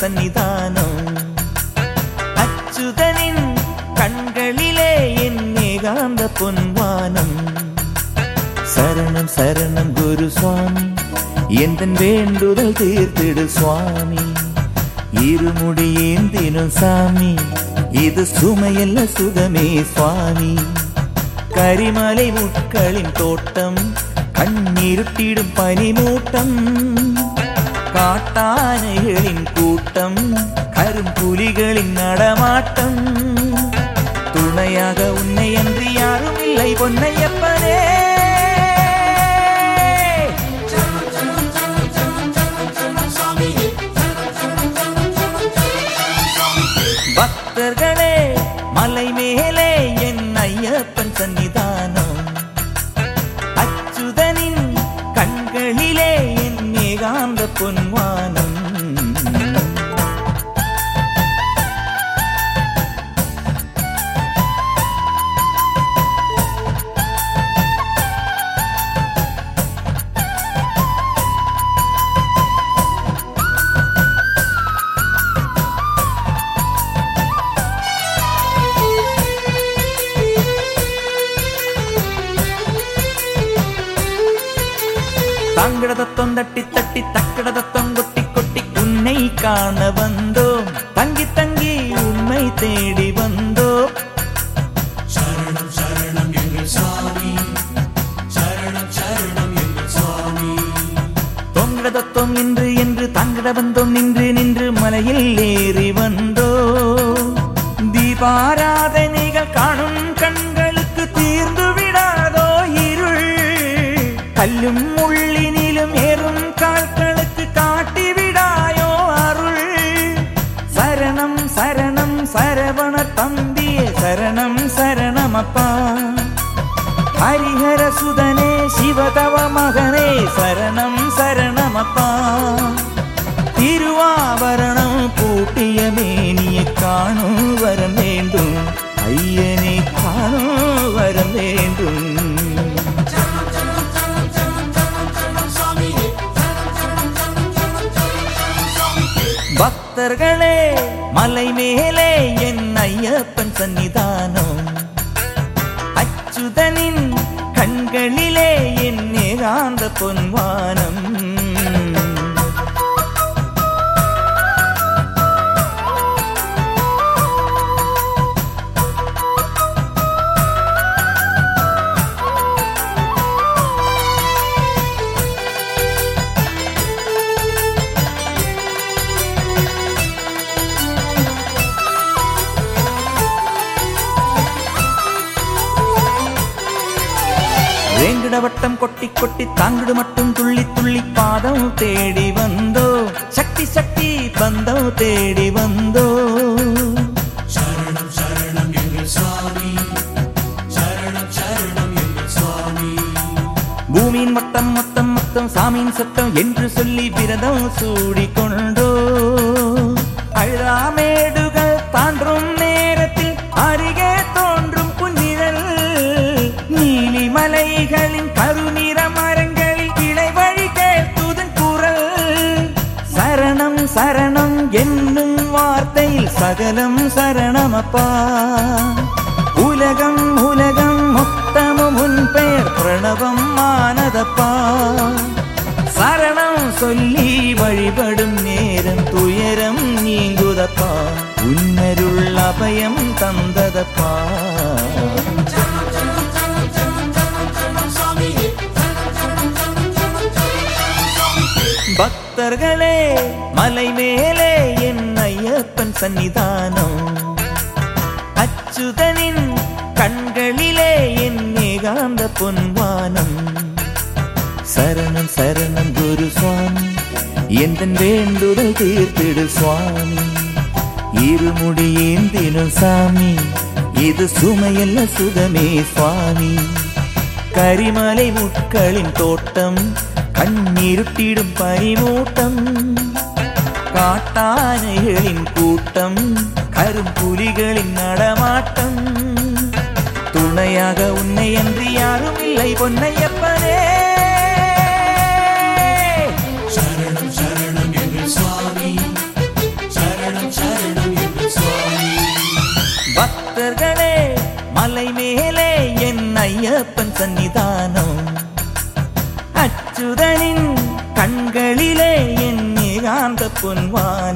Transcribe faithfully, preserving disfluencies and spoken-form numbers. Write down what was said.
சன்னிதானம். அச்சுதனின் கண்களிலே என் ஏகாந்த பொன்வானம். சரணம் சரணம் குரு சுவாமி, எந்தன் வேண்டுதல் தீர்த்திடு சுவாமி. இருமுடி ஏந்தினும் சாமி, இது சுமையல்ல சுகமே சுவாமி. கரிமலை முட்களின் தோட்டம், கண்ணீருட்டிடும் பனிமூட்டம். காட்டானைகளின் கூட்டம், கரும்புலிகளின் நடமாட்டம். துணையாக உன்னை அன்றி யாரும் இல்லை பொன்னையப்பனே. பக்தர்களே மலை மேலே என் ஐயப்பன் சன்னிதானம். அச்சுதனின் கண்களிலே என் ஏகாந்த பொன்வானம். தங்கிடதத்தம் தட்டி தட்டி தக்கிடதத்தம் கொட்டி கொட்டி உன்னை காண வந்தோம். தங்கி தங்கி உண்மை தேடி வந்தோம். சரணம் சரணம் எங்கள் சாமி, சரணம் சரணம் எங்கள் சாமி. தொங்கிடதத்தம் இன்று என்று தங்கிட வந்தோம். நின்று நின்று மலையில் ஏறி வந்தோம். தீபாராதனைகள் காணும் கண்களுக்கு தீர்ந்து விடாதோ இருள். கல்லும் முள்ளினிலும் ஏறும் கால்களுக்கு காட்டிவிடாயோ அருள். சரணம் சரணம் சரவண தம்பியே, சரணம் சரணமப்பா. ஹரிஹர சுதனே சிவதவ மகனே, சரணம் சரணமப்பா. திருவாபரணம் பூட்டிய மேனியை காணும் வரம் வேண்டும். ஐயனை காணும் வரம் வேண்டும். பக்தர்களே மலை மேலே என் ஐயப்பன் சன்னிதானம். அச்சுதனின் கண்களிலே என் ஏகாந்த பொன்வானம். வேங்கிட வட்டம் கொட்டி கொட்டி தாங்கிடு மட்டும் துள்ளி துள்ளி பாதம் தேடி வந்தோ. சக்தி சக்தி பந்தம் தேடி வந்தோ. சரணம் சரணம் எங்கள் சாமி, சரணம் சரணம் எங்கள் சாமி. பூமியின் மட்டம் மொத்தம் மொத்தம் சாமியின் சட்டம் என்று சொல்லி விரதம் சூடிக்கொண்டோ. அழாமேடுகள் தாண்டும் நேரத்தில் அருகே தோன்றும் புன்னிழல். நீலிமலைகளின் கருநிற மரங்களில் கிளை வழி கேட்குதன் குரல். சரணம் சரணம் என்னும் வார்த்தையில் சகலம் சரணமப்பா. உலகம் உலகம் மொத்தமும் உன் பெயர் பிரணவம் ஆனதப்பா. சரணம் சொல்லி வழிபடும் நேரம் துயரம் நீங்குதப்பா. உன்னருள் அபயம் தந்ததப்பா. பக்தர்களே மலை மேலே என் ஐயப்பன் சன்னிதானம். அச்சுதனின் கண்களிலே என் ஏகாந்த பொன்வானம். சரணம் சரணம் குரு சுவாமி, எந்தன் வேண்டுதல் தீர்த்திடு சுவாமி. இருமுடி ஏந்தினும் சாமி, இது சுமையல்ல சுகமே சுவாமி. கரிமலை முட்களின் தோட்டம், கண்ணீருட்டிடும் பனிமூட்டம். காட்டானைகளின் கூட்டம், கரும்புலிகளின் நடமாட்டம். துணையாக உன்னை அன்றி யாரும் இல்லை பொன்னையப்பனே. சரணம் சரணம் எங்கள் சுவாமி, அச்சுதனின் கண்களிலே என் ஏகாந்த பொன்வானி